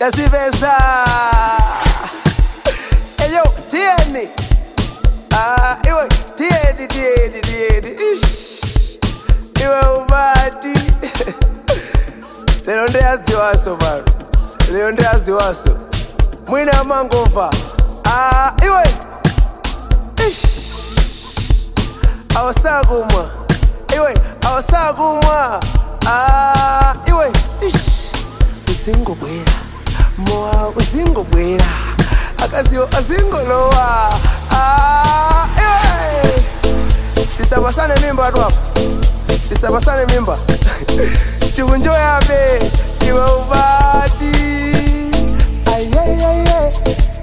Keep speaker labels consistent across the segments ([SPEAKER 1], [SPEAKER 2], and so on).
[SPEAKER 1] Yasiveza. Eyo, tieni. Iwe, tieni. Ish. Iwe umati. Lero ndeyaziwaso baro. Lero ndeyaziwaso. Mwina mangova. Iwe. Ish. Awasagumwa. Iwe, awasagumwa. Iwe. Ish. Uzingobwera. Moa uzingobwera. Akazio azingolowa. Iwe. Tisabasane mimba dwapo. Tisabasane mimba. Tukunjoy abe. Iwe ubati. Ayeyeye.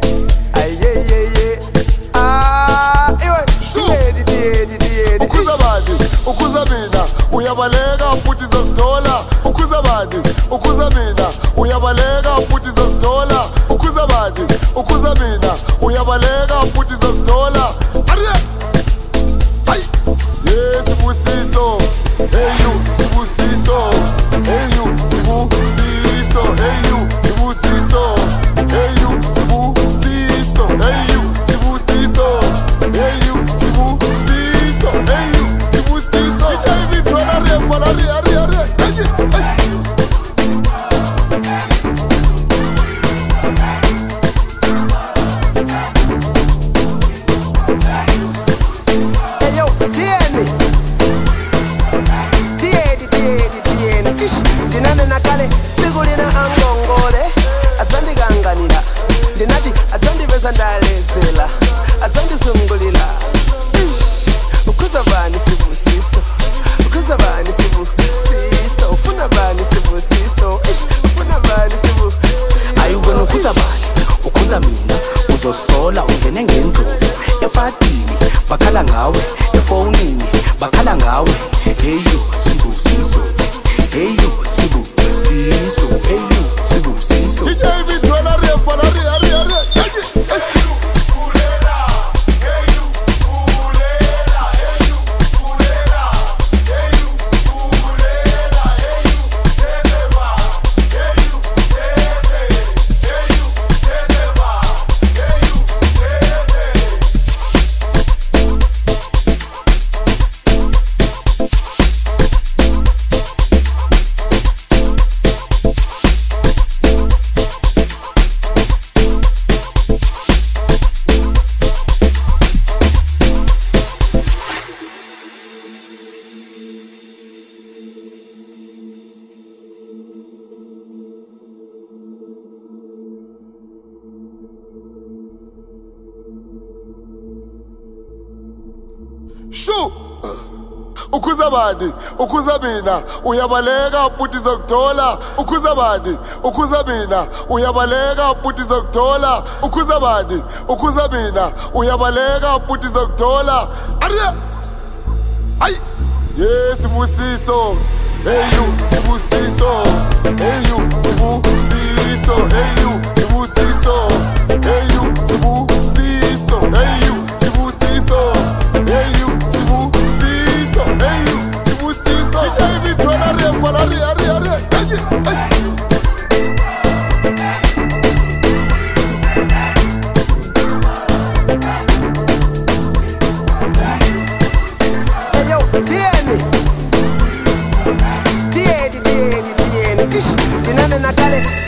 [SPEAKER 1] Iwe. Diedi.
[SPEAKER 2] Ukuza badi, ukuza mina. Uyabaleka puthi zokuthola. Ukuza badi, ukuza mina. Uyabaleka puthi zokuthola. Ukuza badi, ukuza mina. Uyabaleka puthi zokuthola. Ariye. Hey. Yes, Sibusiso. Hey you, Sibusiso. Hey you, Sibusiso. Hey you, Sibusiso. Hey you, Sibusiso. Hey you, Sibusiso. Hey you, Sibusiso. Hey you, Sibusiso. DJ Bitwana refa la ri.
[SPEAKER 1] Eyo, tieni. Dinane nakale, sigulina angongole. Azandi ganganira. Dinati, azandi bezandalezela. Azandi sungulila. Ukuza bani Sibusiso. Ukuza bani Sibusiso. Ufuna bani Sibusiso. Ufuna bani Sibusiso.
[SPEAKER 3] Ayubona ukuza bani, ukuza mina. Uzosola ungene ngendlovu. Epatini, bakhala ngawe. Efonini, bakhala ngawe. Hey you, Sibusiso. Hey you, Sibusiso. Hey you, Sibusiso.
[SPEAKER 2] DJ Bitwana refa la ri. Shu. Ukuza badi, ukuza mina. Uyabaleka puthi zokuthola. Ukuza badi, ukuza mina. Uyabaleka puthi zokuthola. Ukuza badi, ukuza mina. Uyabaleka puthi zokuthola. Ariye. Ay. Yes, Sibusiso. Hey you, Sibusiso. Hey you, Sibusiso. Hey you, Sibusiso. Hey you, Sibusiso. Hey you, Sibusiso. Hey you, Sibusiso. Hey you, Sibusiso. DJ Bitwana refa la ri.
[SPEAKER 1] Eyo, tieni. Dinane nakale,